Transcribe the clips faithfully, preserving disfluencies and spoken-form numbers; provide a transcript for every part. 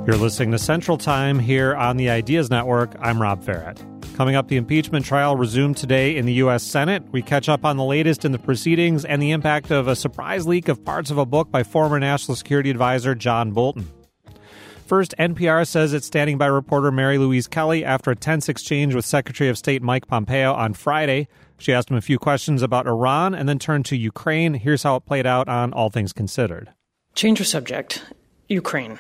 You're listening to Central Time here on the Ideas Network. I'm Rob Farrett. Coming up, the impeachment trial resumed today in the U S. Senate. We catch up on the latest in the proceedings and the impact of a surprise leak of parts of a book by former National Security Advisor John Bolton. First, N P R says it's standing by reporter Mary Louise Kelly after a tense exchange with Secretary of State Mike Pompeo on Friday. She asked him a few questions about Iran and then turned to Ukraine. Here's how it played out on All Things Considered. Change of subject. Ukraine.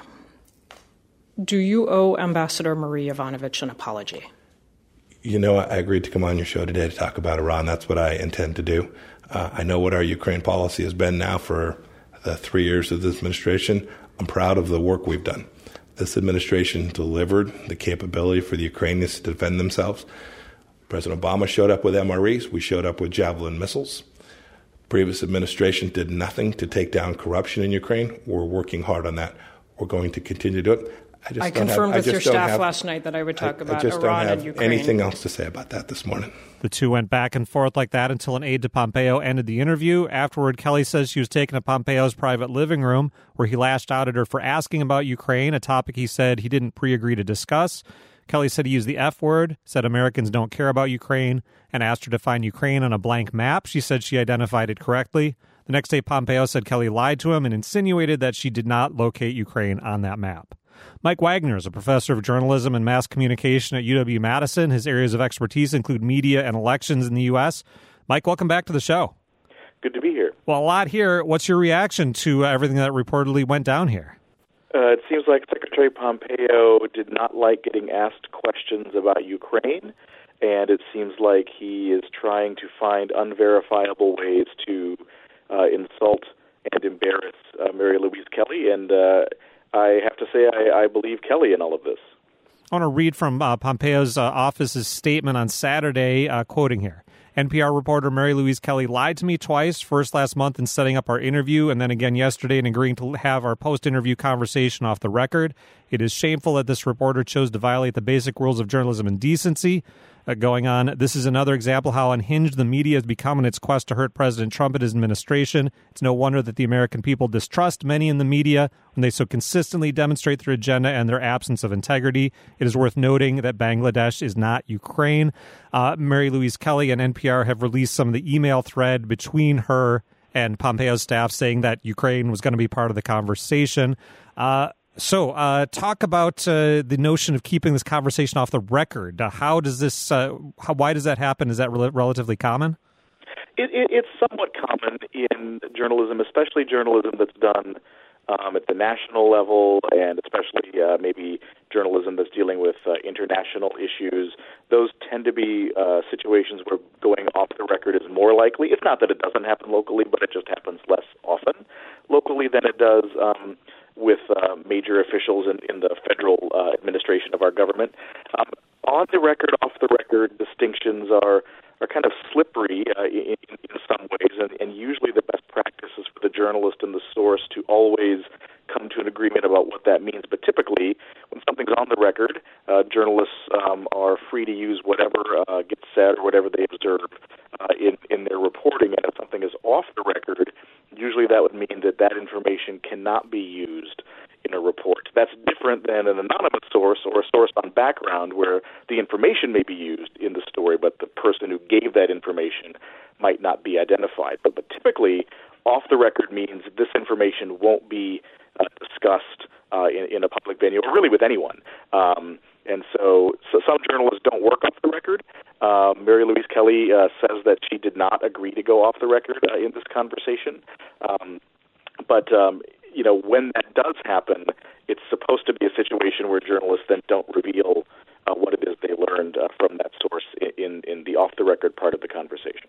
Do you owe Ambassador Marie Yovanovitch an apology? You know, I agreed to come on your show today to talk about Iran. That's what I intend to do. Uh, I know what our Ukraine policy has been now for the three years of this administration. I'm proud of the work we've done. This administration delivered the capability for the Ukrainians to defend themselves. President Obama showed up with M R Es. We showed up with Javelin missiles. Previous administration did nothing to take down corruption in Ukraine. We're working hard on that. We're going to continue to do it. I, just I don't confirmed have, with I your staff have, last night that I would talk I, about I just Iran don't have and Ukraine. Anything else to say about that this morning. The two went back and forth like that until an aide to Pompeo ended the interview. Afterward, Kelly says she was taken to Pompeo's private living room where he lashed out at her for asking about Ukraine, a topic he said he didn't pre-agree to discuss. Kelly said he used the F word, said Americans don't care about Ukraine, and asked her to find Ukraine on a blank map. She said she identified it correctly. The next day, Pompeo said Kelly lied to him and insinuated that she did not locate Ukraine on that map. Mike Wagner is a professor of journalism and mass communication at U W-Madison. His areas of expertise include media and elections in the U S. Mike, welcome back to the show. Good to be here. Well, a lot here. What's your reaction to everything that reportedly went down here? Uh, it seems like Secretary Pompeo did not like getting asked questions about Ukraine, and it seems like he is trying to find unverifiable ways to uh, insult and embarrass uh, Mary Louise Kelly, and uh, I have to say I, I believe Kelly in all of this. I want to read from uh, Pompeo's uh, office's statement on Saturday, uh, quoting here. N P R reporter Mary Louise Kelly lied to me twice, first last month in setting up our interview, and then again yesterday in agreeing to have our post-interview conversation off the record. It is shameful that this reporter chose to violate the basic rules of journalism and decency. Uh, going on, this is another example how unhinged the media has become in its quest to hurt President Trump and his administration. It's no wonder that the American people distrust many in the media when they so consistently demonstrate their agenda and their absence of integrity. It is worth noting that Bangladesh is not Ukraine. Uh, Mary Louise Kelly and N P R have released some of the email thread between her and Pompeo's staff saying that Ukraine was going to be part of the conversation. Uh, So, uh, talk about uh, the notion of keeping this conversation off the record. Uh, how does this? Uh, how, why does that happen? Is that rel- relatively common? It, it, it's somewhat common in journalism, especially journalism that's done um, at the national level, and especially uh, maybe journalism that's dealing with uh, international issues. Those tend to be uh, situations where going off the record is more likely. It's not that it doesn't happen locally, but it just happens less often locally than it does Um, with uh, major officials in, in the federal uh, administration of our government. Um, on the record, off the record, distinctions are are kind of slippery uh, in, in some ways, and, and usually the best practice is for the journalist and the source to always come to an agreement about what that means. But typically, when something's on the record, uh, journalists um, are free to use whatever uh, gets said or whatever they observe uh, in, in their reporting. And if something is off the record, usually that would mean that that information cannot be used in a report. That's different than an anonymous source or a source on background where the information may be used in the story, but the person who gave that information might not be identified. But, but typically, off the record means this information won't be uh, discussed uh, in, in a public venue or really with anyone. Um, and so, so some journalists don't work off the record. Uh, Mary Louise Kelly uh, says that she did not agree to go off the record uh, in this conversation. Um, but, um, you know, when that does happen, it's supposed to be a situation where journalists then don't reveal uh, what it is they learned uh, from that source in, in the off-the-record part of the conversation.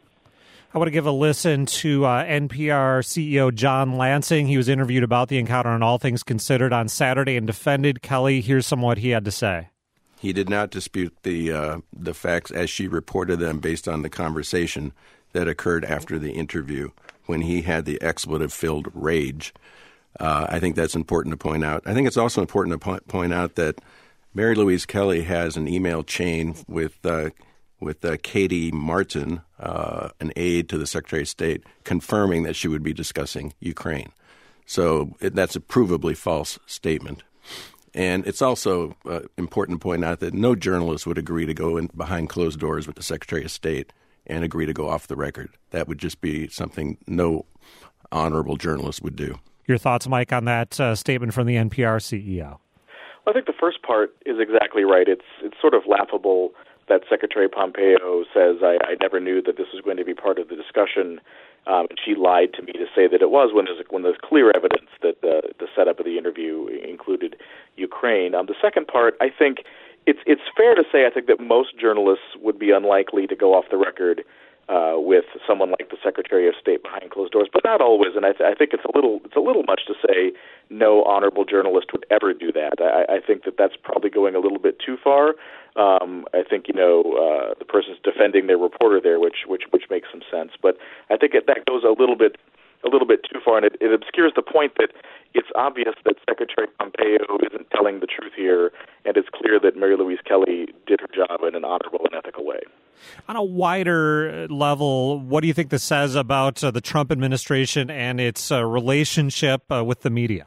I want to give a listen to uh, N P R C E O John Lansing. He was interviewed about the encounter on All Things Considered on Saturday and defended Kelly. Here's some of what he had to say. He did not dispute the uh, the facts as she reported them based on the conversation that occurred after the interview when he had the expletive-filled rage. Uh, I think that's important to point out. I think it's also important to po- point out that Mary Louise Kelly has an email chain with uh, with uh, Katie Martin, uh, an aide to the Secretary of State, confirming that she would be discussing Ukraine. So it, that's a provably false statement. And it's also uh, important to point out that no journalist would agree to go in behind closed doors with the Secretary of State and agree to go off the record. That would just be something no honorable journalist would do. Your thoughts, Mike, on that uh, statement from the N P R C E O? Well, I think the first part is exactly right. It's it's sort of laughable that Secretary Pompeo says, I, I never knew that this was going to be part of the discussion. Um, and she lied to me to say that it was when there's, when there's clear evidence that the, the setup of the interview included Ukraine. Um, the second part, I think it's it's fair to say, I think that most journalists would be unlikely to go off the record uh, with someone like the Secretary of State behind closed doors, but not always. And I, th- I think it's a little it's a little much to say no honorable journalist would ever do that. I, I think that that's probably going a little bit too far. Um, I think, you know, uh, the person's defending their reporter there, which which which makes some sense. But I think it, that goes a little bit a little bit too far, and it, it obscures the point that it's obvious that Secretary Pompeo isn't telling the truth here, and it's clear that Mary Louise Kelly did her job in an honorable and ethical way. On a wider level, what do you think this says about uh, the Trump administration and its uh, relationship uh, with the media?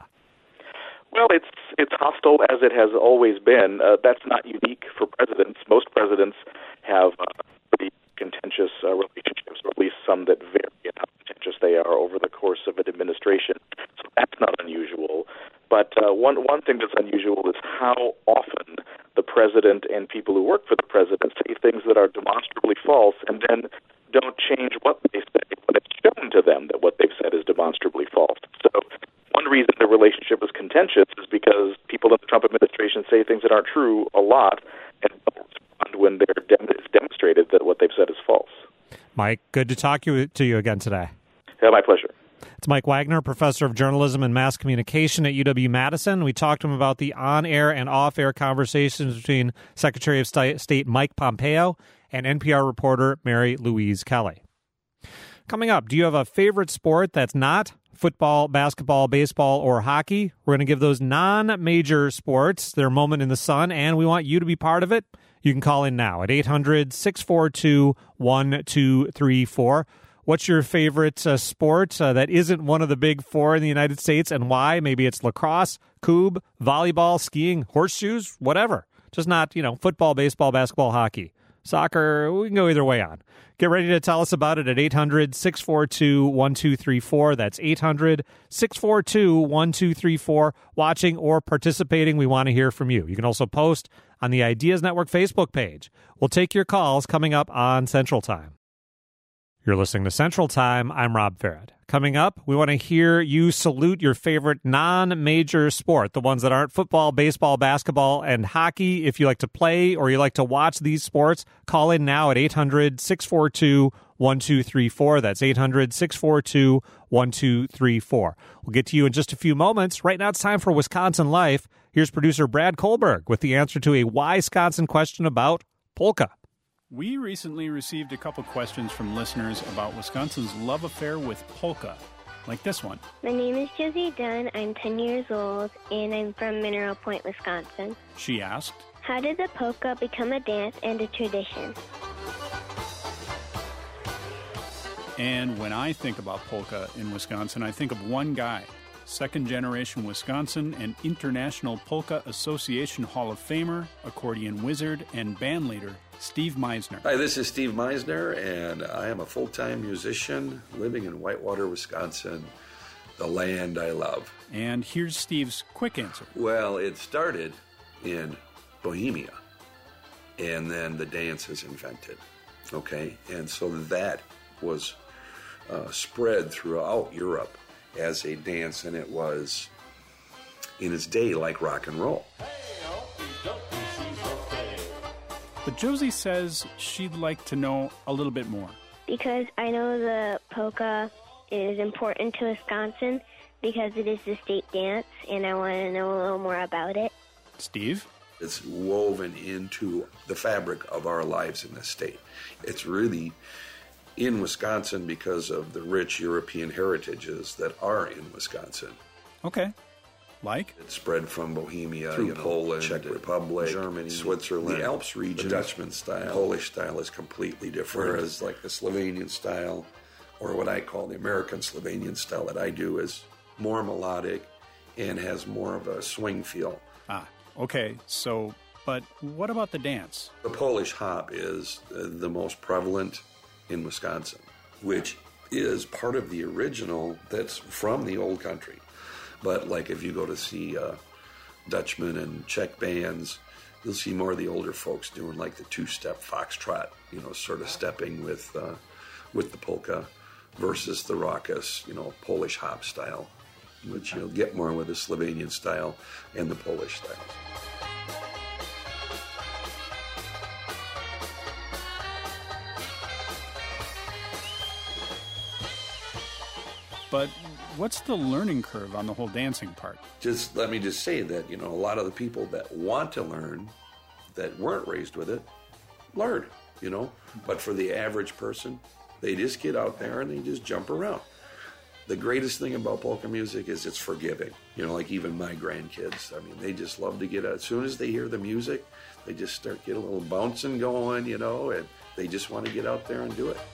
Well, it's it's hostile as it has always been. Uh, that's not unique for presidents. Most presidents have uh, pretty contentious uh, relationships, or at least some that vary in how contentious they are over the course of an administration. So that's not unusual. But uh, one one thing that's unusual is how often the president and people who work for the president say things that are demonstrably false and then don't change what they say when it's shown to them that what they've said is demonstrably false. So one reason the relationship is contentious is because people in the Trump administration say things that aren't true a lot and don't respond when they're dem- it's demonstrated that what they've said is false. Mike, good to talk to you again today. Yeah, my pleasure. It's Mike Wagner, professor of journalism and mass communication at U W-Madison. We talked to him about the on-air and off-air conversations between Secretary of State Mike Pompeo and N P R reporter Mary Louise Kelly. Coming up, do you have a favorite sport that's not football, basketball, baseball, or hockey? We're going to give those non-major sports their moment in the sun, and we want you to be part of it. You can call in now at eight hundred, six four two, one two three four. What's your favorite uh, sport uh, that isn't one of the big four in the United States, and why? Maybe it's lacrosse, cube, volleyball, skiing, horseshoes, whatever. Just not, you know, football, baseball, basketball, hockey. Soccer, we can go either way on. Get ready to tell us about it at eight hundred, six four two, one two three four. That's eight hundred, six four two, one two three four. Watching or participating, we want to hear from you. You can also post on the Ideas Network Facebook page. We'll take your calls coming up on Central Time. You're listening to Central Time. I'm Rob Farrett. Coming up, we want to hear you salute your favorite non-major sport, the ones that aren't football, baseball, basketball, and hockey. If you like to play or you like to watch these sports, call in now at eight hundred, six four two, one two three four. That's eight hundred, six four two, one two three four. We'll get to you in just a few moments. Right now, it's time for Wisconsin Life. Here's producer Brad Kohlberg with the answer to a Wisconsin question about polka. We recently received a couple questions from listeners about Wisconsin's love affair with polka, like this one. My name is Josie Dunn. I'm ten years old, and I'm from Mineral Point, Wisconsin. She asked, how did the polka become a dance and a tradition? And when I think about polka in Wisconsin, I think of one guy, second-generation Wisconsin and International Polka Association Hall of Famer, accordion wizard, and band leader, Steve Meisner. Hi, this is Steve Meisner, and I am a full-time musician living in Whitewater, Wisconsin, the land I love. And here's Steve's quick answer. Well, it started in Bohemia, and then the dance is invented, okay? And so that was uh, spread throughout Europe as a dance, and it was, in its day, like rock and roll. But Josie says she'd like to know a little bit more. Because I know the polka is important to Wisconsin because it is the state dance, and I want to know a little more about it. Steve? It's woven into the fabric of our lives in this state. It's really in Wisconsin because of the rich European heritages that are in Wisconsin. Okay. Like? It spread from Bohemia through you know, Poland, Czech Republic, Germany, Switzerland, the Alps region. The Dutchman style, Polish style is completely different. Whereas like the Slovenian style, or what I call the American Slovenian style that I do, is more melodic and has more of a swing feel. Ah, Okay, so, but what about the dance? The Polish hop is uh, the most prevalent in Wisconsin, which is part of the original that's from the old country. But like if you go to see uh, Dutchman and Czech bands, you'll see more of the older folks doing like the two-step foxtrot, you know, sort of stepping with uh, with the polka versus the raucous, you know, Polish hop style, which you'll get more with the Slovenian style and the Polish style. But what's the learning curve on the whole dancing part? Just let me just say that, you know, a lot of the people that want to learn that weren't raised with it learn, you know. But for the average person, they just get out there and they just jump around. The greatest thing about polka music is it's forgiving. You know, like even my grandkids, I mean, they just love to get out. As soon as they hear the music, they just start getting a little bouncing going, you know, and they just want to get out there and do it.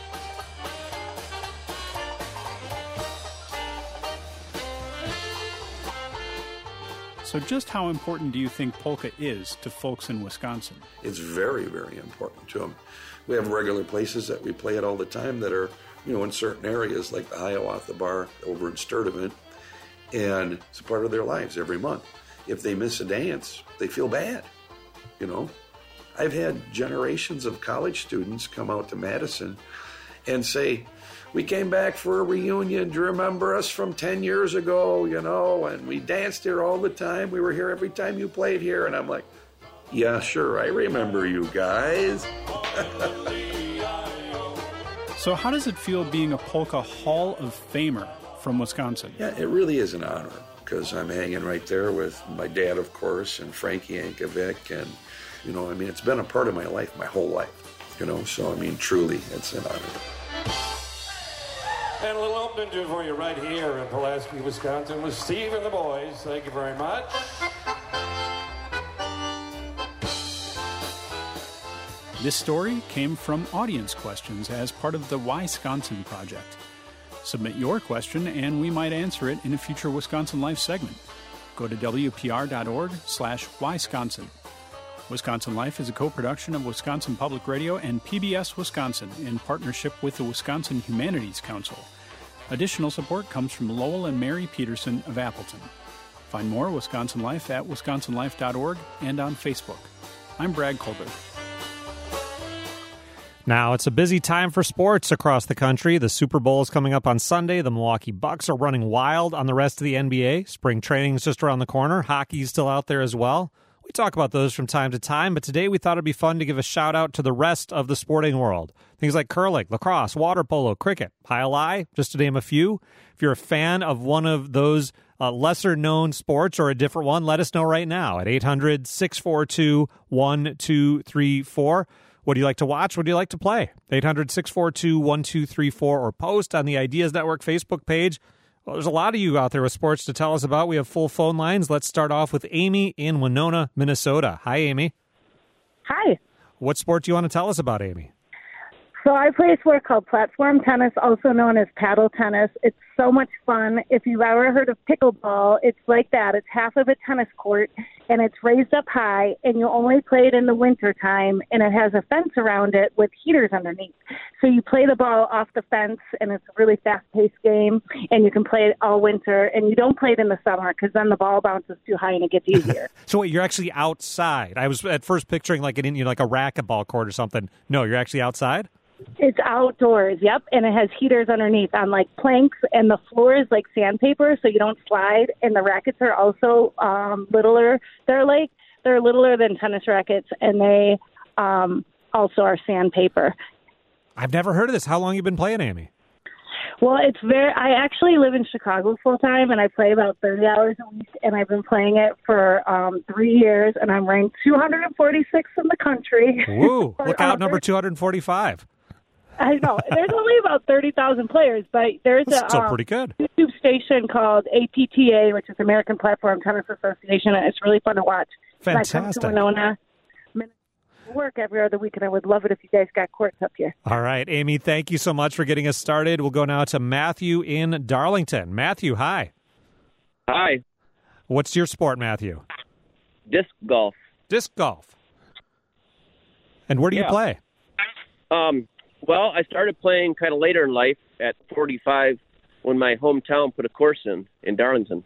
So just how important do you think polka is to folks in Wisconsin? It's very, very important to them. We have regular places that we play it all the time that are, you know, in certain areas like the Hiawatha Bar over in Sturdivant, and it's a part of their lives every month. If they miss a dance, they feel bad, you know. I've had generations of college students come out to Madison and say, we came back for a reunion. Do you remember us from ten years ago, you know, and we danced here all the time. We were here every time you played here. And I'm like, yeah, sure, I remember you guys. So how does it feel being a Polka Hall of Famer from Wisconsin? Yeah, it really is an honor because I'm hanging right there with my dad, of course, and Frankie Yankovic. And, you know, I mean, it's been a part of my life, my whole life, you know. So, I mean, truly, it's an honor. And a little opening tune for you right here in Pulaski, Wisconsin with Steve and the boys. Thank you very much. This story came from audience questions as part of the Wisconsin Project. Submit your question and we might answer it in a future Wisconsin Life segment. Go to W P R dot org slash Wisconsin. Wisconsin Life is a co-production of Wisconsin Public Radio and P B S Wisconsin in partnership with the Wisconsin Humanities Council. Additional support comes from Lowell and Mary Peterson of Appleton. Find more Wisconsin Life at wisconsin life dot org and on Facebook. I'm Brad Colbert. Now, it's a busy time for sports across the country. The Super Bowl is coming up on Sunday. The Milwaukee Bucks are running wild on the rest of the N B A. Spring training is just around the corner. Hockey's still out there as well. We talk about those from time to time, but today we thought it'd be fun to give a shout out to the rest of the sporting world. Things like curling, lacrosse, water polo, cricket, pile-I, just to name a few. If you're a fan of one of those uh, lesser-known sports or a different one, let us know right now at eight hundred, six four two, one two three four. What do you like to watch? What do you like to play? eight hundred, six four two, one two three four or post on the Ideas Network Facebook page. Well, there's a lot of you out there with sports to tell us about. We have full phone lines. Let's start off with Amy in Winona, Minnesota. Hi, Amy. Hi. What sport do you want to tell us about, Amy? So I play a sport called platform tennis, also known as paddle tennis. It's so much fun. If you've ever heard of pickleball, it's like that. It's half of a tennis court, and it's raised up high, and you only play it in the wintertime, and it has a fence around it with heaters underneath. So you play the ball off the fence, and it's a really fast-paced game, and you can play it all winter, and you don't play it in the summer because then the ball bounces too high and it gets easier. So wait, you're actually outside. I was at first picturing like an you know, like a racquetball court or something. No, you're actually outside? It's outdoors, yep, and it has heaters underneath on like planks, and the floor is like sandpaper, so you don't slide. And the rackets are also um, littler. They're like they're littler than tennis rackets, and they um, also are sandpaper. I've never heard of this. How long have you been playing, Amy? Well, it's very. I actually live in Chicago full time, and I play about thirty hours a week. And I've been playing it for um, three years, and I'm ranked two hundred forty-sixth in the country. Woo! Look out, number two hundred forty-five. I know. There's only about thirty thousand players, but there's That's a still um, pretty good. YouTube station called A P T A, which is American Platform Tennis Association, and it's really fun to watch. Fantastic. And I come to Winona, work every other week, and I would love it if you guys got courts up here. All right, Amy, thank you so much for getting us started. We'll go now to Matthew in Darlington. Matthew, hi. Hi. What's your sport, Matthew? disc golf. Disc golf. And where do you Yeah. play? Um, well, I started playing kind of later in life at forty-five when my hometown put a course in, in Darlington.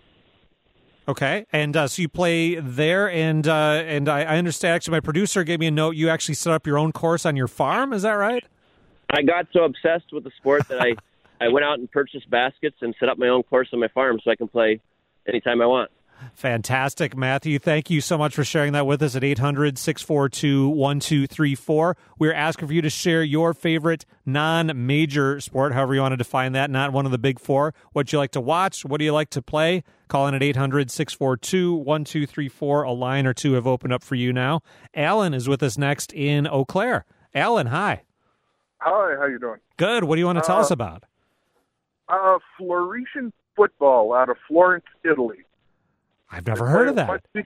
Okay, and uh, so you play there, and uh, and I, I understand, actually, my producer gave me a note, you actually set up your own course on your farm, is that right? I got so obsessed with the sport that I, I went out and purchased baskets and set up my own course on my farm so I can play anytime I want. Fantastic, Matthew. Thank you so much for sharing that with us at eight hundred, six four two, one two three four. We're asking for you to share your favorite non-major sport, however you want to define that, not one of the big four. What you like to watch, what do you like to play? Call in at eight hundred, six four two, one two three four. A line or two have opened up for you now. Alan is with us next in Eau Claire. Alan, hi. Hi, how you doing? Good. What do you want to tell uh, us about? Uh, Floresian football out of Florence, Italy. I've never heard of that. Be,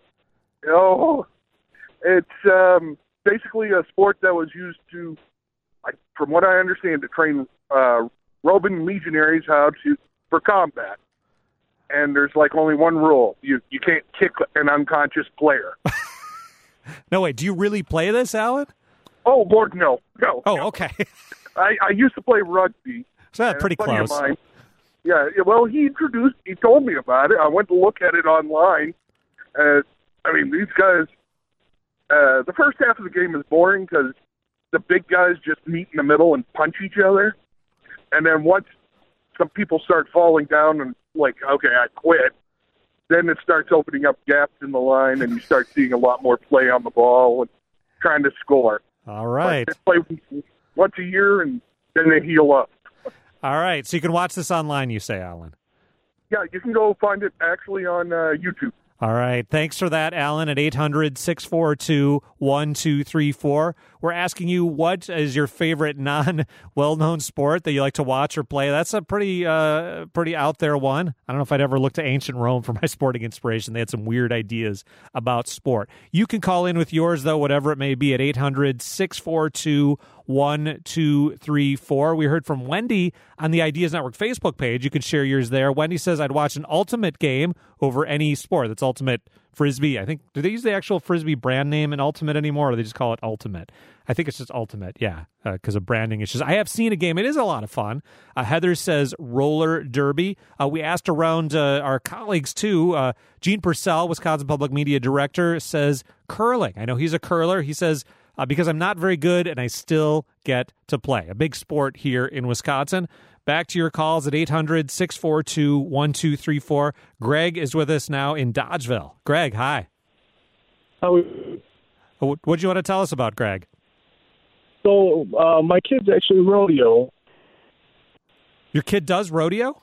oh, it's um, basically a sport that was used to, like, from what I understand, to train uh, Roman legionaries how to for combat. And there's like only one rule: you you can't kick an unconscious player. No, wait. Do you really play this, Alan? Oh Lord, no, no. Oh, no. okay. I, I used to play rugby. So that's pretty close. Of mine, yeah, well, he introduced, he told me about it. I went to look at it online. Uh, I mean, these guys, uh, the first half of the game is boring because the big guys just meet in the middle and punch each other. And then once some people start falling down and like, okay, I quit, then it starts opening up gaps in the line and you start seeing a lot more play on the ball and trying to score. All right. But they play once a year and then they heal up. All right, so you can watch this online, you say, Alan? Yeah, you can go find it actually on uh, YouTube. All right, thanks for that, Alan, at eight hundred, six four two, one two three four. We're asking you, what is your favorite non-well-known sport that you like to watch or play? That's a pretty uh, pretty out there one. I don't know if I'd ever look to ancient Rome for my sporting inspiration. They had some weird ideas about sport. You can call in with yours, though, whatever it may be, at eight hundred, six four two, one two three four. We heard from Wendy on the Ideas Network Facebook page. You can share yours there. Wendy says, I'd watch an ultimate game over any sport. That's Ultimate Frisbee. I think, do they use the actual Frisbee brand name in Ultimate anymore, or do they just call it Ultimate? I think it's just Ultimate, yeah, because uh, of branding issues. I have seen a game. It is a lot of fun. Uh, Heather says roller derby. Uh, we asked around uh, our colleagues, too. Uh, Gene Purcell, Wisconsin Public Media Director, says curling. I know he's a curler. He says, uh, because I'm not very good and I still get to play. A big sport here in Wisconsin. Back to your calls at eight hundred, six four two, one two three four. Greg is with us now in Dodgeville. Greg, hi. How What do you want to tell us about, Greg? So uh, my kid's actually rodeo. Your kid does rodeo?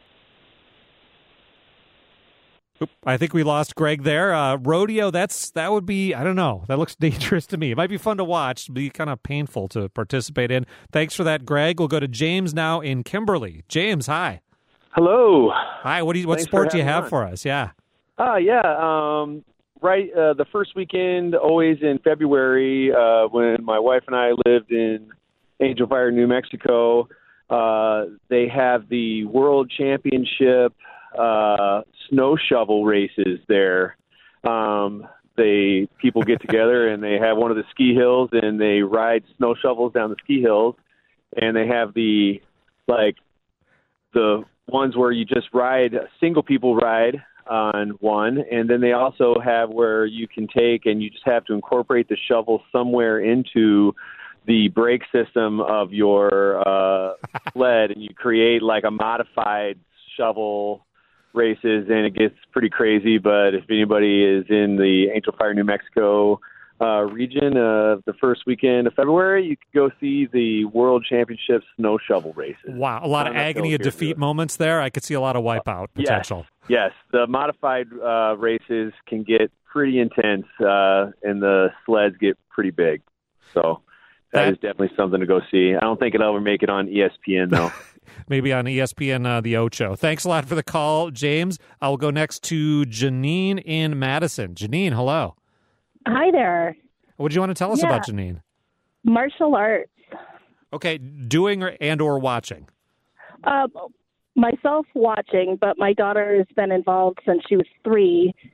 Oop, I think we lost Greg there. Uh, rodeo, that's that would be, I don't know. That looks dangerous to me. It might be fun to watch, but be kind of painful to participate in. Thanks for that, Greg. We'll go to James now in Kimberly. James, hi. Hello. Hi. What do you, what Thanks sport for do you have on. for us? Yeah. Ah, yeah. Um, right. Uh, the first weekend, always in February, uh, when my wife and I lived in Angel Fire, New Mexico, uh, they have the World Championship uh, snow shovel races there. Um, they people get together and they have one of the ski hills and they ride snow shovels down the ski hills, and they have the like the ones where you just ride single people ride on one, and then they also have where you can take and you just have to incorporate the shovel somewhere into the brake system of your uh, sled, and you create like a modified shovel races, and it gets pretty crazy. But if anybody is in the Angel Fire, New Mexico uh, region of uh, the first weekend of February, you can go see the World Championship snow shovel races. Wow, a lot of agony of defeat moments there. I could see a lot of wipeout potential. Yes, yes. The modified uh, races can get pretty intense, uh, and the sleds get pretty big. So that, that is definitely something to go see. I don't think it'll ever make it on E S P N, though. Maybe on E S P N, uh, the Ocho. Thanks a lot for the call, James. I'll go next to Janine in Madison. Janine, hello. Hi there. What do you want to tell us yeah. about Janine? Martial arts. Okay, doing or, and or watching? Uh, myself watching, but my daughter has been involved since she was three,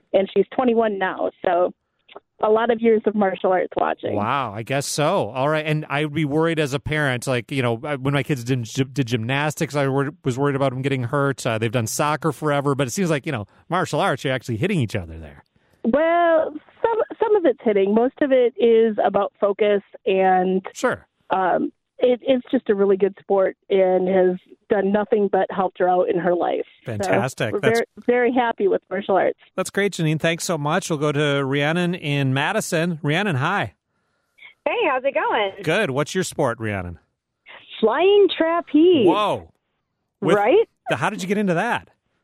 and she's twenty-one now. So a lot of years of martial arts watching. Wow, I guess so. All right, and I would be worried as a parent, like, you know, when my kids did, did gymnastics, I was worried about them getting hurt. Uh, they've done soccer forever, but it seems like, you know, martial arts, you're actually hitting each other there. Well, some some of it's hitting. Most of it is about focus, and sure, um, it, it's just a really good sport and has done nothing but helped her out in her life. Fantastic. So we're That's, very, very happy with martial arts. That's great, Janine. Thanks so much. We'll go to Rhiannon in Madison. Rhiannon, hi. Hey, how's it going? Good. What's your sport, Rhiannon? Flying trapeze. Whoa. With, right? How did you get into that?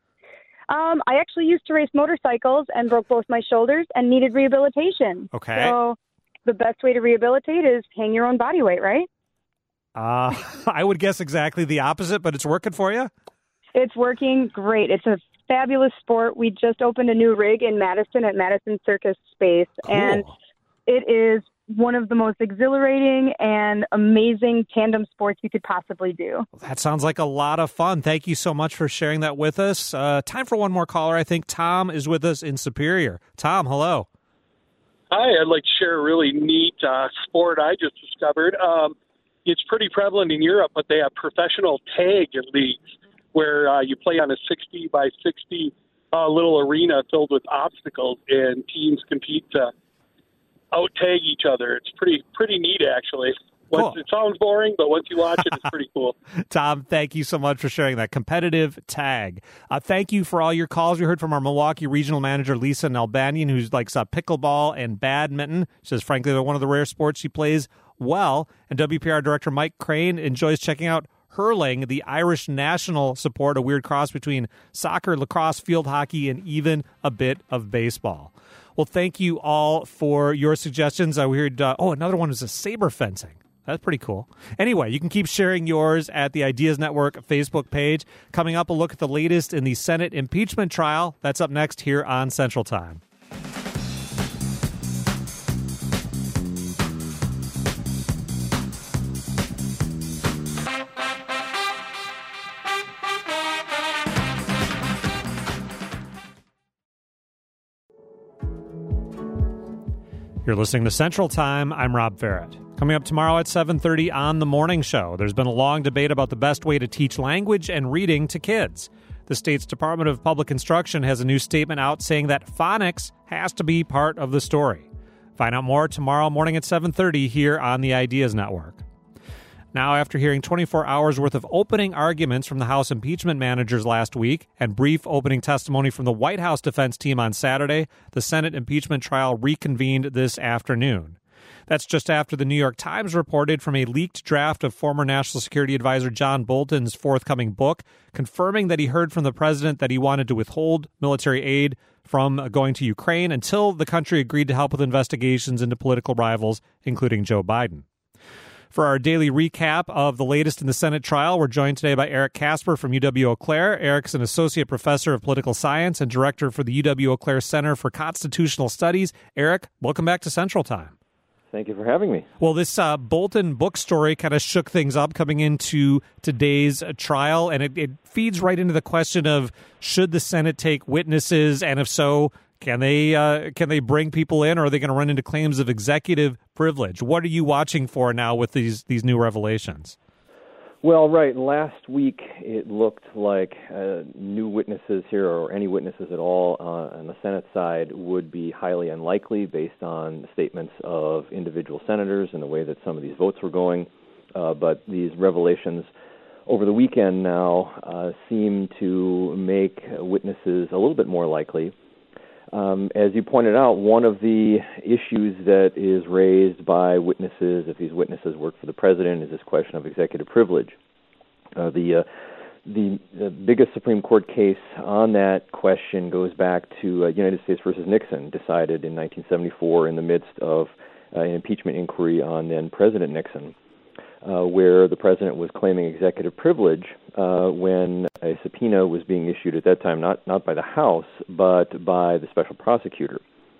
Um, I actually used to race motorcycles and broke both my shoulders and needed rehabilitation. Okay. So the best way to rehabilitate is hang your own body weight, right? Uh, I would guess exactly the opposite, but it's working for you? It's working great. It's a fabulous sport. We just opened a new rig in Madison at Madison Circus Space, Cool. and it is one of the most exhilarating and amazing tandem sports you could possibly do. That sounds like a lot of fun. Thank you so much for sharing that with us. Uh, time for one more caller. I think Tom is with us in Superior. Tom, hello. Hi, I'd like to share a really neat uh, sport I just discovered. Um, it's pretty prevalent in Europe, but they have professional tag leagues where uh, you play on a sixty by sixty uh, little arena filled with obstacles, and teams compete to out-tag each other. It's pretty pretty neat, actually. Once, Cool. It sounds boring, but once you watch it, it's pretty cool. Tom, thank you so much for sharing that. Competitive tag. Uh, thank you for all your calls. We heard from our Milwaukee regional manager, Lisa Nalbanian, who likes uh, pickleball and badminton. She says, frankly, they're one of the rare sports she plays well. And W P R director Mike Crane enjoys checking out hurling, the Irish national sport, a weird cross between soccer, lacrosse, field hockey, and even a bit of baseball. Well, thank you all for your suggestions. Uh, we heard, uh, oh, another one is a saber fencing. That's pretty cool. Anyway, you can keep sharing yours at the Ideas Network Facebook page. Coming up, a look at the latest in the Senate impeachment trial. That's up next here on Central Time. You're listening to Central Time. I'm Rob Farrett. Coming up tomorrow at seven thirty on The Morning Show, there's been a long debate about the best way to teach language and reading to kids. The state's Department of Public Instruction has a new statement out saying that phonics has to be part of the story. Find out more tomorrow morning at seven thirty here on the Ideas Network. Now, after hearing twenty-four hours worth of opening arguments from the House impeachment managers last week and brief opening testimony from the White House defense team on Saturday, the Senate impeachment trial reconvened this afternoon. That's just after the New York Times reported from a leaked draft of former National Security Advisor John Bolton's forthcoming book, confirming that he heard from the president that he wanted to withhold military aid from going to Ukraine until the country agreed to help with investigations into political rivals, including Joe Biden. For our daily recap of the latest in the Senate trial, we're joined today by Eric Casper from U W Eau Claire. Eric's an associate professor of political science and director for the U W Eau Claire Center for Constitutional Studies. Eric, welcome back to Central Time. Thank you for having me. Well, this uh, Bolton book story kind of shook things up coming into today's uh, trial, and it, it feeds right into the question of should the Senate take witnesses, and if so, can they uh, can they bring people in, or are they going to run into claims of executive privilege? What are you watching for now with these these new revelations? Well, right. Last week, it looked like uh, new witnesses here, or any witnesses at all uh, on the Senate side, would be highly unlikely based on the statements of individual senators and the way that some of these votes were going. Uh, but these revelations over the weekend now uh, seem to make witnesses a little bit more likely. Um, as you pointed out, one of the issues that is raised by witnesses, if these witnesses work for the president, is this question of executive privilege. Uh, the, uh, the the biggest Supreme Court case on that question goes back to uh, United States versus Nixon, decided in nineteen seventy-four in the midst of uh, an impeachment inquiry on then President Nixon, uh, where the president was claiming executive privilege uh, when a subpoena was being issued at that time, not not by the House, but by the special prosecutor.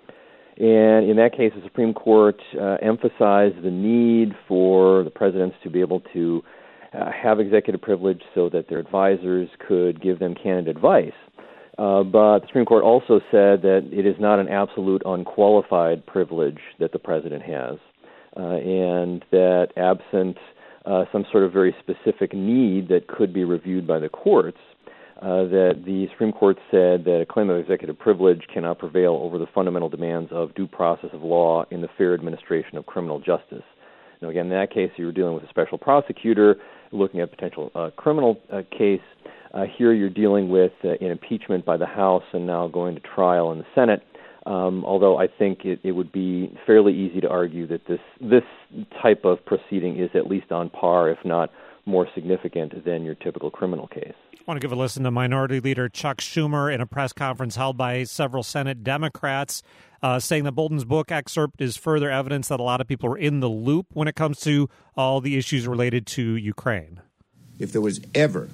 And in that case, the Supreme Court uh, emphasized the need for the presidents to be able to uh, have executive privilege so that their advisors could give them candid advice. Uh, but the Supreme Court also said that it is not an absolute unqualified privilege that the president has, uh, and that absent uh, some sort of very specific need that could be reviewed by the courts, uh, that the Supreme Court said that a claim of executive privilege cannot prevail over the fundamental demands of due process of law in the fair administration of criminal justice. Now, again, in that case, you were dealing with a special prosecutor looking at a potential uh, criminal uh, case. Uh, here you're dealing with uh, an impeachment by the House and now going to trial in the Senate, um, although I think it, it would be fairly easy to argue that this this type of proceeding is at least on par, if not more significant, than your typical criminal case. I want to give a listen to Minority Leader Chuck Schumer in a press conference held by several Senate Democrats, uh, saying that Bolton's book excerpt is further evidence that a lot of people are in the loop when it comes to all the issues related to Ukraine. If there was ever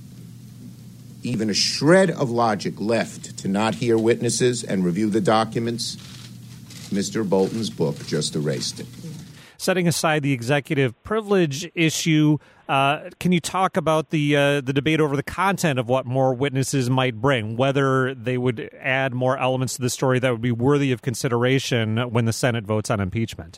even a shred of logic left to not hear witnesses and review the documents, Mister Bolton's book just erased it. Setting aside the executive privilege issue, uh, can you talk about the uh, the debate over the content of what more witnesses might bring, whether they would add more elements to the story that would be worthy of consideration when the Senate votes on impeachment?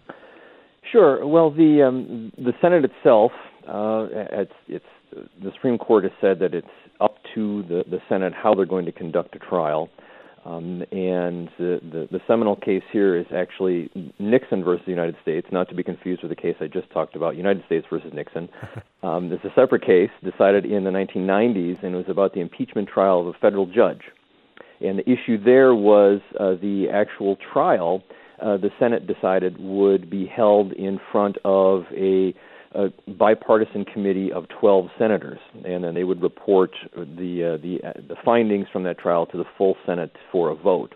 Sure. Well, the um, the Senate itself, uh, it's, it's the Supreme Court has said that it's up to the, the Senate how they're going to conduct a trial. Um, and the, the, the seminal case here is actually Nixon versus the United States, not to be confused with the case I just talked about, United States versus Nixon. Um, it's a separate case decided in the nineteen nineties, and it was about the impeachment trial of a federal judge. And the issue there was uh, the actual trial, uh, the Senate decided, would be held in front of a a bipartisan committee of twelve senators, and then they would report the uh, the uh, the findings from that trial to the full Senate for a vote.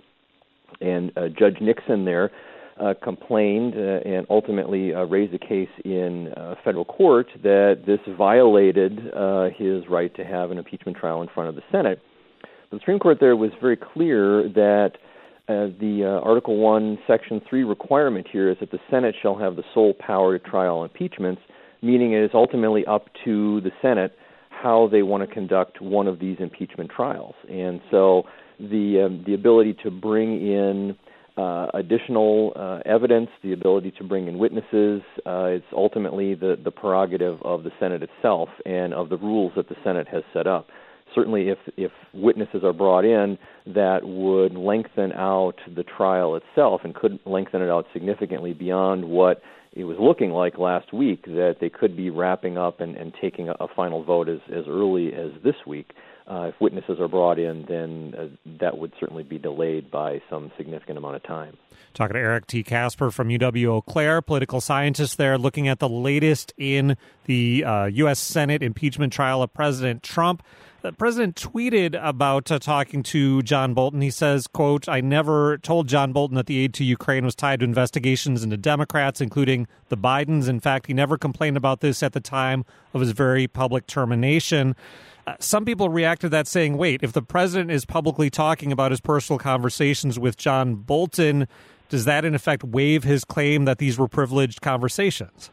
And uh, Judge Nixon there uh, complained uh, and ultimately uh, raised a case in uh, federal court that this violated uh, his right to have an impeachment trial in front of the Senate. The Supreme Court there was very clear that uh, the uh, Article one, Section three requirement here is that the Senate shall have the sole power to trial impeachments, meaning it is ultimately up to the Senate how they want to conduct one of these impeachment trials. And so the um, the ability to bring in uh, additional uh, evidence, the ability to bring in witnesses, uh, it's ultimately the, the prerogative of the Senate itself and of the rules that the Senate has set up. Certainly if, if witnesses are brought in, that would lengthen out the trial itself and could lengthen it out significantly beyond what it was looking like last week, that they could be wrapping up and, and taking a, a final vote as, as early as this week. Uh, if witnesses are brought in, then uh, that would certainly be delayed by some significant amount of time. Talking to Eric T. Casper from U W Eau Claire, political scientist there, looking at the latest in the uh, U S Senate impeachment trial of President Trump. The president tweeted about uh, talking to John Bolton. He says, quote, "I never told John Bolton that the aid to Ukraine was tied to investigations into Democrats, including the Bidens. In fact, he never complained about this at the time of his very public termination." Uh, some people reacted to that saying, wait, if the president is publicly talking about his personal conversations with John Bolton, does that in effect waive his claim that these were privileged conversations?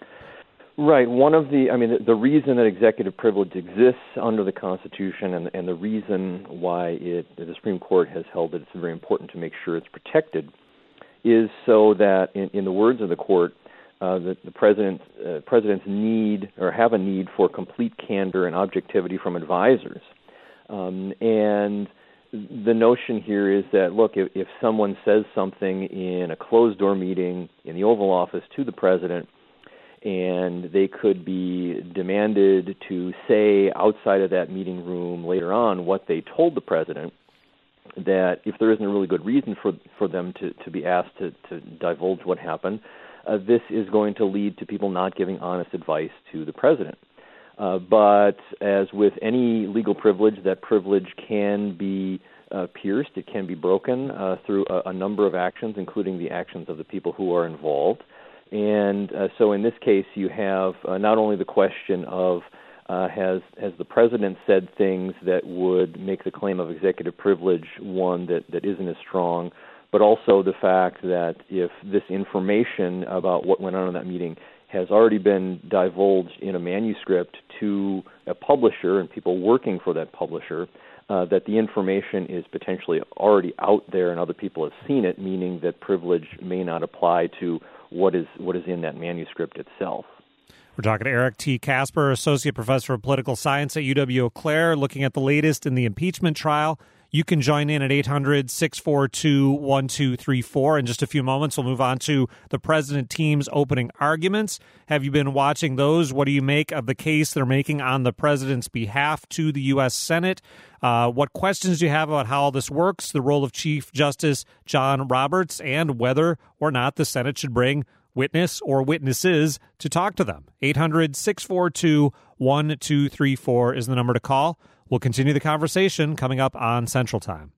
Right. One of the, I mean, the, the reason that executive privilege exists under the Constitution and, and the reason why it, the Supreme Court has held that it's very important to make sure it's protected is so that, in, in the words of the court, uh, the, the president, uh, presidents need or have a need for complete candor and objectivity from advisors. Um, and the notion here is that, look, if, if someone says something in a closed-door meeting in the Oval Office to the president, and they could be demanded to say outside of that meeting room later on what they told the president, that if there isn't a really good reason for for them to, to be asked to, to divulge what happened, uh, this is going to lead to people not giving honest advice to the president. Uh, but as with any legal privilege, that privilege can be uh, pierced, it can be broken uh, through a, a number of actions, including the actions of the people who are involved. And uh, so in this case, you have uh, not only the question of uh, has has the president said things that would make the claim of executive privilege one that, that isn't as strong, but also the fact that if this information about what went on in that meeting has already been divulged in a manuscript to a publisher and people working for that publisher, uh, that the information is potentially already out there and other people have seen it, meaning that privilege may not apply to what is what is in that manuscript itself. We're talking to Eric T. Casper, Associate Professor of Political Science at U W-Eau Claire, looking at the latest in the impeachment trial. You can join in at eight hundred, six four two, one two three four. In just a few moments, we'll move on to the president team's opening arguments. Have you been watching those? What do you make of the case they're making on the president's behalf to the U S. Senate? Uh, what questions do you have about how all this works, the role of Chief Justice John Roberts, and whether or not the Senate should bring witness or witnesses to talk to them? eight hundred, six four two, one two three four is the number to call. We'll continue the conversation coming up on Central Time.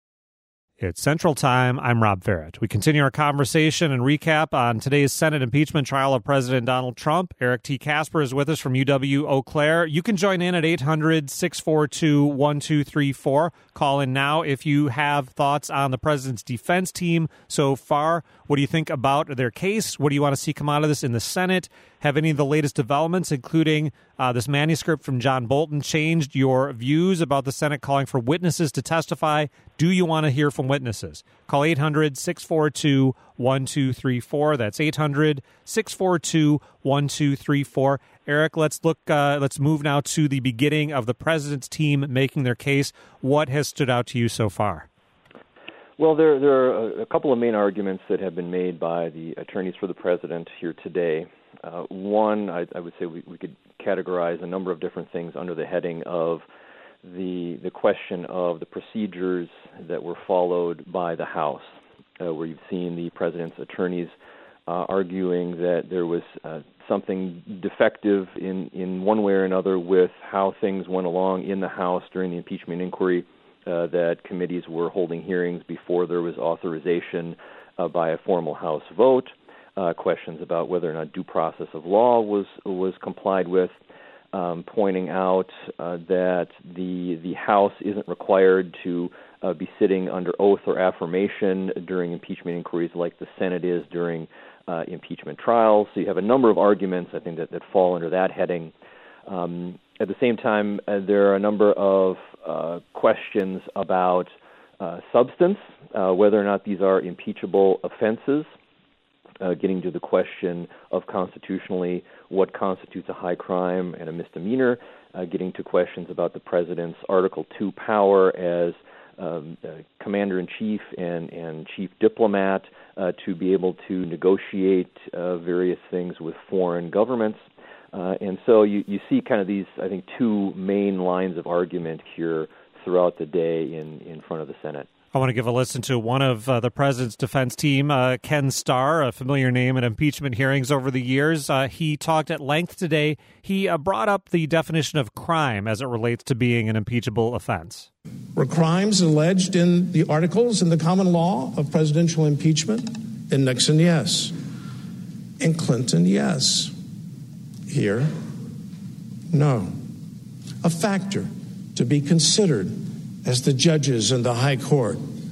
It's Central Time. I'm Rob Farrett. We continue our conversation and recap on today's Senate impeachment trial of President Donald Trump. Eric T. Casper is with us from U W-Eau Claire. You can join in at eight hundred, six four two, one two three four. Call in now if you have thoughts on the president's defense team so far. What do you think about their case? What do you want to see come out of this in the Senate? Have any of the latest developments, including uh, this manuscript from John Bolton, changed your views about the Senate calling for witnesses to testify? Do you want to hear from witnesses? Call eight hundred, six four two, one two three four. That's eight hundred, six four two, one two three four. Eric, let's look. Uh, let's move now to the beginning of the president's team making their case. What has stood out to you so far? Well, there, there are a couple of main arguments that have been made by the attorneys for the president here today. Uh, one, I, I would say we, we could categorize a number of different things under the heading of the the question of the procedures that were followed by the House, uh, where you've seen the president's attorneys uh, arguing that there was uh, something defective in, in one way or another with how things went along in the House during the impeachment inquiry, uh, that committees were holding hearings before there was authorization uh, by a formal House vote, uh, questions about whether or not due process of law was was complied with, um, pointing out uh, that the the House isn't required to uh, be sitting under oath or affirmation during impeachment inquiries like the Senate is during uh, impeachment trials. So you have a number of arguments, I think, that, that fall under that heading. Um, at the same time, uh, there are a number of uh, questions about uh, substance, uh, whether or not these are impeachable offenses, uh, getting to the question of constitutionally what constitutes a high crime and a misdemeanor, uh, getting to questions about the president's Article two power as um, uh, commander-in-chief and, and chief diplomat uh, to be able to negotiate uh, various things with foreign governments. Uh, and so you, you see kind of these, I think, two main lines of argument here throughout the day in, in front of the Senate. I want to give a listen to one of uh, the president's defense team, uh, Ken Starr, a familiar name in impeachment hearings over the years. Uh, he talked at length today. He uh, brought up the definition of crime as it relates to being an impeachable offense. Were crimes alleged in the articles in the common law of presidential impeachment? In Nixon, yes. In Clinton, yes. Here, no. A factor to be considered as the judges in the high court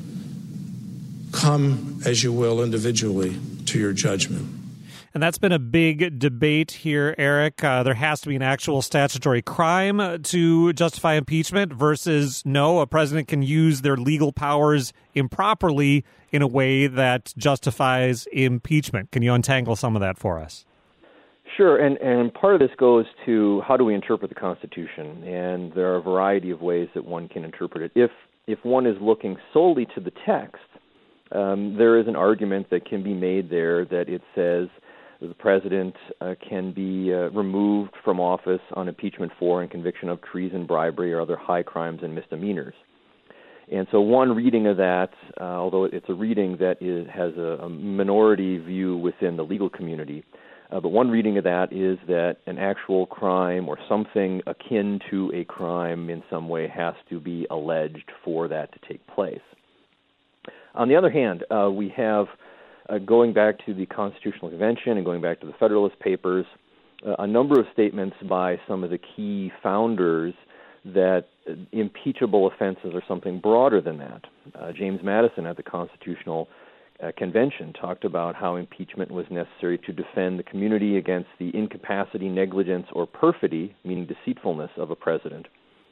come, as you will, individually to your judgment. And that's been a big debate here, Eric. Uh, there has to be an actual statutory crime to justify impeachment versus no, a president can use their legal powers improperly in a way that justifies impeachment. Can you untangle some of that for us? Sure, and, and part of this goes to how do we interpret the Constitution, and there are a variety of ways that one can interpret it. If if one is looking solely to the text, um, there is an argument that can be made there that it says the president uh, can be uh, removed from office on impeachment for and conviction of treason, bribery, or other high crimes and misdemeanors. And so one reading of that, uh, although it's a reading that is, has a, a minority view within the legal community, Uh, but one reading of that is that an actual crime or something akin to a crime in some way has to be alleged for that to take place. On the other hand, uh, we have, uh, going back to the Constitutional Convention and going back to the Federalist Papers, uh, a number of statements by some of the key founders that impeachable offenses are something broader than that. Uh, James Madison at the Constitutional Uh, convention talked about how impeachment was necessary to defend the community against the incapacity, negligence, or perfidy, meaning deceitfulness, of a president.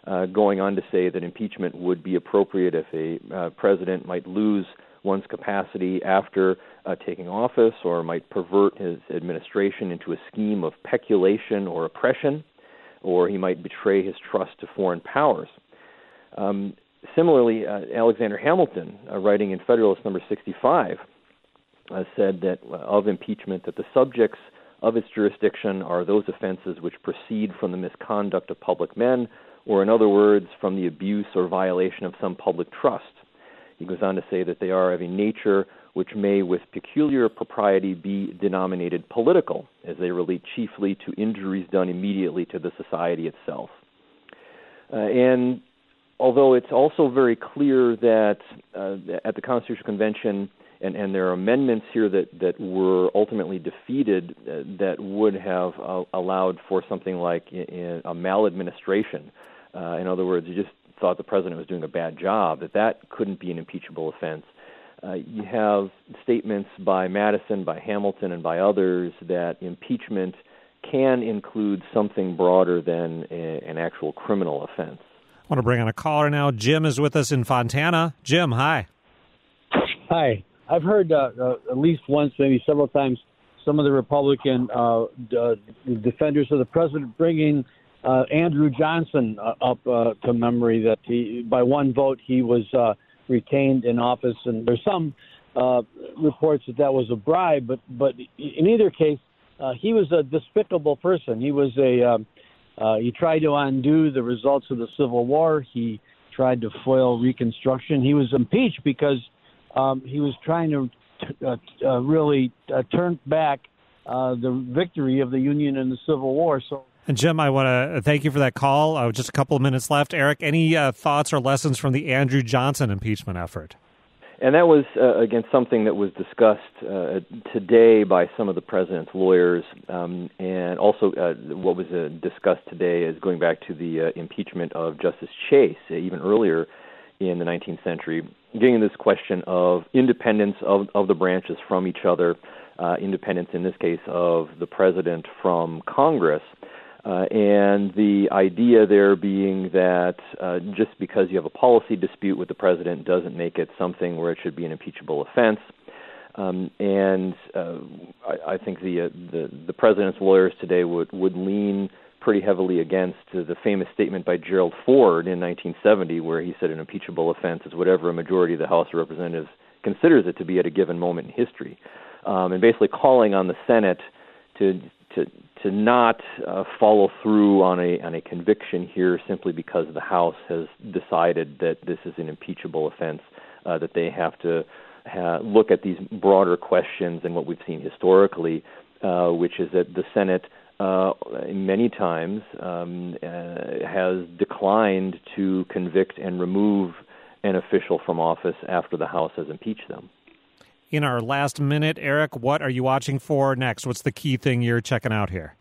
uh, going on to say that impeachment would be appropriate if a uh, president might lose one's capacity after uh, taking office, or might pervert his administration into a scheme of peculation or oppression, or he might betray his trust to foreign powers. Um, similarly, uh, Alexander Hamilton, uh, writing in Federalist number sixty-five, uh, said that uh, of impeachment that the subjects of its jurisdiction are those offenses which proceed from the misconduct of public men, or in other words, from the abuse or violation of some public trust. He goes on to say that they are of a nature which may with peculiar propriety be denominated political, as they relate chiefly to injuries done immediately to the society itself. Uh, and although it's also very clear that uh, at the Constitutional Convention, and, and there are amendments here that, that were ultimately defeated uh, that would have uh, allowed for something like in, in a maladministration. Uh, in other words, you just thought the president was doing a bad job, that that couldn't be an impeachable offense. Uh, you have statements by Madison, by Hamilton, and by others that impeachment can include something broader than a, an actual criminal offense. I want to bring on a caller now. Jim is with us in Fontana. Jim, hi. Hi. I've heard uh, uh, at least once, maybe several times, some of the Republican uh, d- uh, defenders of the president bringing Uh, Andrew Johnson uh, up uh, to memory, that he, by one vote he was uh, retained in office, and there's some uh, reports that that was a bribe, but but in either case, uh, he was a despicable person. He was a um, uh, he tried to undo the results of the Civil War. He tried to foil Reconstruction. He was impeached because um, he was trying to t- uh, uh, really uh, turn back uh, the victory of the Union in the Civil War. So. And Jim, I want to thank you for that call. Uh, just a couple of minutes left. Eric, any uh, thoughts or lessons from the Andrew Johnson impeachment effort? And that was, uh, again, something that was discussed uh, today by some of the president's lawyers. Um, and also uh, what was uh, discussed today is going back to the uh, impeachment of Justice Chase, uh, even earlier in the nineteenth century, getting this question of independence of, of the branches from each other, uh, independence in this case of the president from Congress. Uh, and the idea there being that uh, just because you have a policy dispute with the president doesn't make it something where it should be an impeachable offense. Um, and uh, I, I think the, uh, the the president's lawyers today would, would lean pretty heavily against the famous statement by Gerald Ford in nineteen seventy, where he said an impeachable offense is whatever a majority of the House of Representatives considers it to be at a given moment in history, um, and basically calling on the Senate to to to not uh, follow through on a on a conviction here simply because the House has decided that this is an impeachable offense, uh, that they have to ha- look at these broader questions and what we've seen historically, uh, which is that the Senate uh, many times um, uh, has declined to convict and remove an official from office after the House has impeached them. In our last minute, Eric, what are you watching for next? What's the key thing you're checking out here?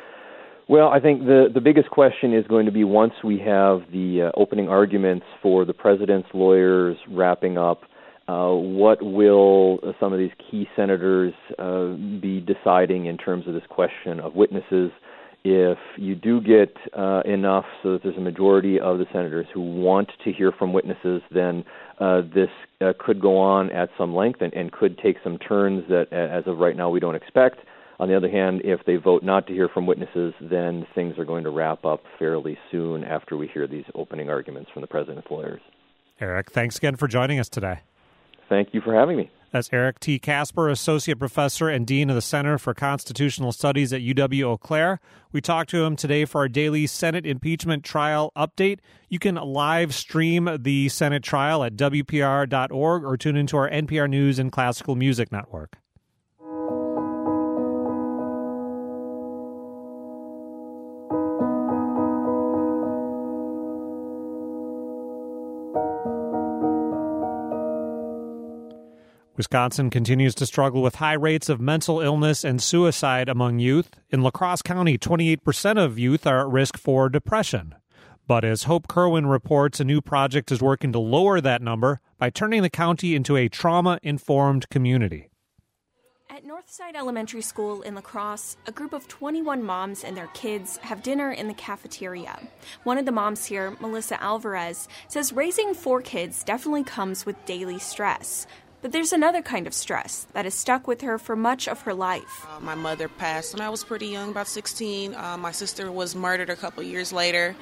Well, I think the, the biggest question is going to be once we have the uh, opening arguments for the president's lawyers wrapping up, uh, what will some of these key senators uh, be deciding in terms of this question of witnesses? If you do get uh, enough so that there's a majority of the senators who want to hear from witnesses, then uh, this uh, could go on at some length and, and could take some turns that, as of right now, we don't expect. On the other hand, if they vote not to hear from witnesses, then things are going to wrap up fairly soon after we hear these opening arguments from the president's lawyers. Eric, thanks again for joining us today. Thank you for having me. That's Eric T. Casper, Associate Professor and Dean of the Center for Constitutional Studies at U W-Eau Claire. We talked to him today for our daily Senate impeachment trial update. You can live stream the Senate trial at W P R dot org or tune into our N P R News and Classical Music Network. Wisconsin continues to struggle with high rates of mental illness and suicide among youth. In La Crosse County, twenty-eight percent of youth are at risk for depression. But as Hope Kerwin reports, a new project is working to lower that number by turning the county into a trauma-informed community. At At Northside Elementary School in La Crosse, a group of twenty-one moms and their kids have dinner in the cafeteria. One of the moms here, Melissa Alvarez, says raising four kids definitely comes with daily stress. But there's another kind of stress that has stuck with her for much of her life. Uh, my mother passed when I was pretty young, about sixteen. Uh, my sister was murdered a couple years later,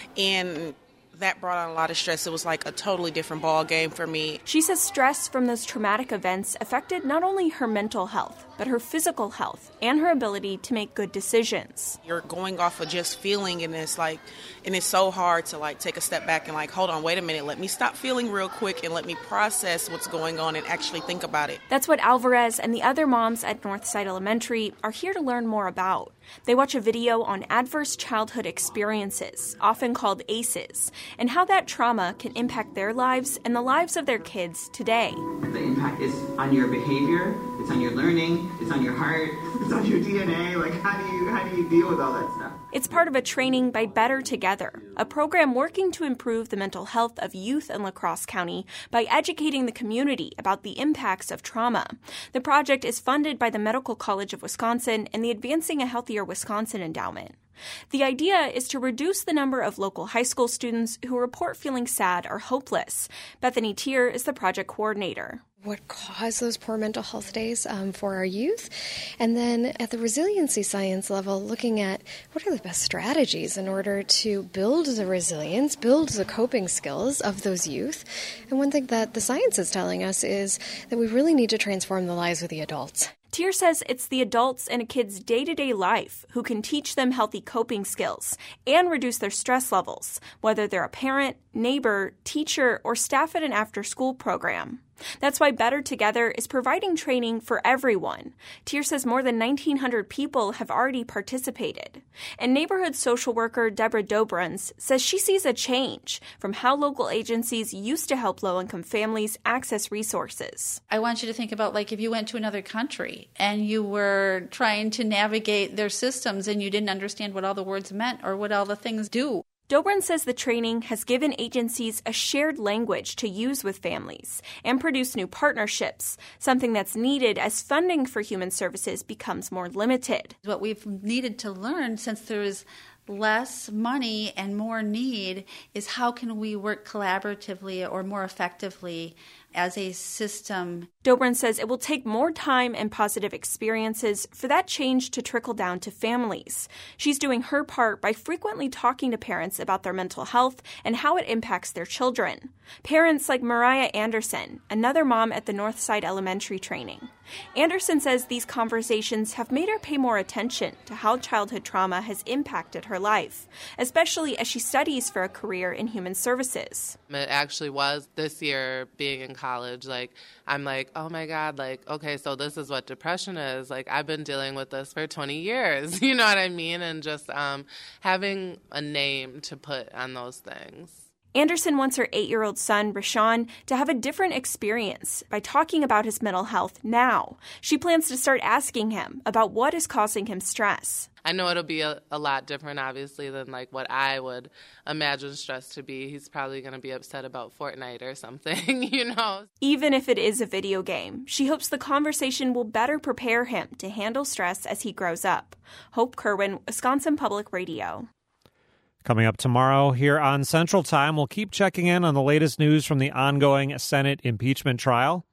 and that brought on a lot of stress. It was like a totally different ball game for me. She says stress from those traumatic events affected not only her mental health, but her physical health and her ability to make good decisions. You're going off of just feeling, and it's like, and it's so hard to like take a step back and like, hold on, wait a minute, let me stop feeling real quick and let me process what's going on and actually think about it. That's what Alvarez and the other moms at Northside Elementary are here to learn more about. They watch a video on adverse childhood experiences, often called A C Es, and how that trauma can impact their lives and the lives of their kids today. The impact is on your behavior, it's on your learning, it's on your heart, it's on your D N A. Like, how do you how do you deal with all that stuff? It's part of a training by Better Together, a program working to improve the mental health of youth in La Crosse County by educating the community about the impacts of trauma. The project is funded by the Medical College of Wisconsin and the Advancing a Healthier Wisconsin Endowment. The idea is to reduce the number of local high school students who report feeling sad or hopeless. Bethany Tier is the project coordinator. What caused those poor mental health days um, for our youth? And then at the resiliency science level, looking at what are the best strategies in order to build the resilience, build the coping skills of those youth. And one thing that the science is telling us is that we really need to transform the lives of the adults. Tier says it's the adults in a kid's day-to-day life who can teach them healthy coping skills and reduce their stress levels, whether they're a parent, neighbor, teacher, or staff at an after-school program. That's why Better Together is providing training for everyone. Tier says more than nineteen hundred people have already participated. And neighborhood social worker Deborah Dobruns says she sees a change from how local agencies used to help low-income families access resources. I want you to think about, like, if you went to another country and you were trying to navigate their systems and you didn't understand what all the words meant or what all the things do. Dobrin says the training has given agencies a shared language to use with families and produce new partnerships, something that's needed as funding for human services becomes more limited. What we've needed to learn, since there is less money and more need, is how can we work collaboratively or more effectively as a system. Dobrin says it will take more time and positive experiences for that change to trickle down to families. She's doing her part by frequently talking to parents about their mental health and how it impacts their children. Parents like Mariah Anderson, another mom at the Northside Elementary training. Anderson says these conversations have made her pay more attention to how childhood trauma has impacted her life, especially as she studies for a career in human services. It actually was this year being in college. Like, I'm like, oh my God, like, okay, so this is what depression is. Like, I've been dealing with this for twenty years, you know what I mean? And just um, having a name to put on those things. Anderson wants her eight-year-old son, Rashawn, to have a different experience by talking about his mental health now. She plans to start asking him about what is causing him stress. I know it'll be a, a lot different, obviously, than like what I would imagine stress to be. He's probably going to be upset about Fortnite or something, you know. Even if it is a video game, she hopes the conversation will better prepare him to handle stress as he grows up. Hope Kerwin, Wisconsin Public Radio. Coming up tomorrow here on Central Time, we'll keep checking in on the latest news from the ongoing Senate impeachment trial.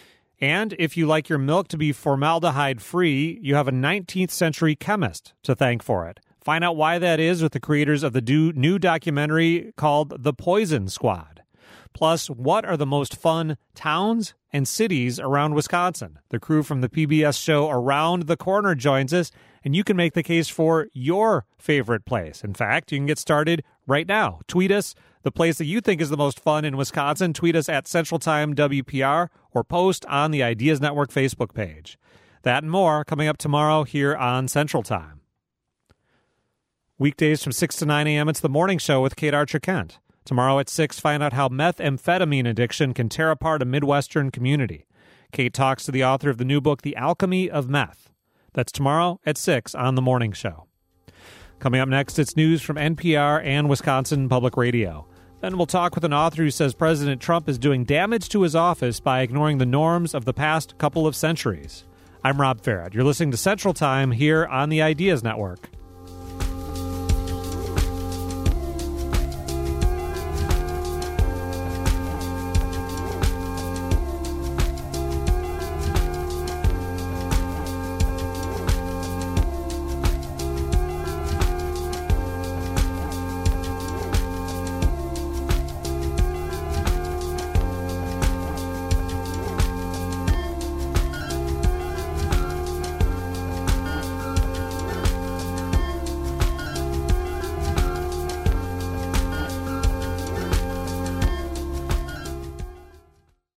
And if you like your milk to be formaldehyde-free, you have a nineteenth century chemist to thank for it. Find out why that is with the creators of the new documentary called The Poison Squad. Plus, what are the most fun towns and cities around Wisconsin? The crew from the P B S show Around the Corner joins us, and you can make the case for your favorite place. In fact, you can get started right now. Tweet us the place that you think is the most fun in Wisconsin. Tweet us at Central Time W P R or post on the Ideas Network Facebook page. That and more coming up tomorrow here on Central Time. Weekdays from six to nine a.m., it's The Morning Show with Kate Archer-Kent. Tomorrow at six, find out how methamphetamine addiction can tear apart a Midwestern community. Kate talks to the author of the new book, The Alchemy of Meth. That's tomorrow at six on The Morning Show. Coming up next, it's news from N P R and Wisconsin Public Radio. Then we'll talk with an author who says President Trump is doing damage to his office by ignoring the norms of the past couple of centuries. I'm Rob Farrett. You're listening to Central Time here on the Ideas Network.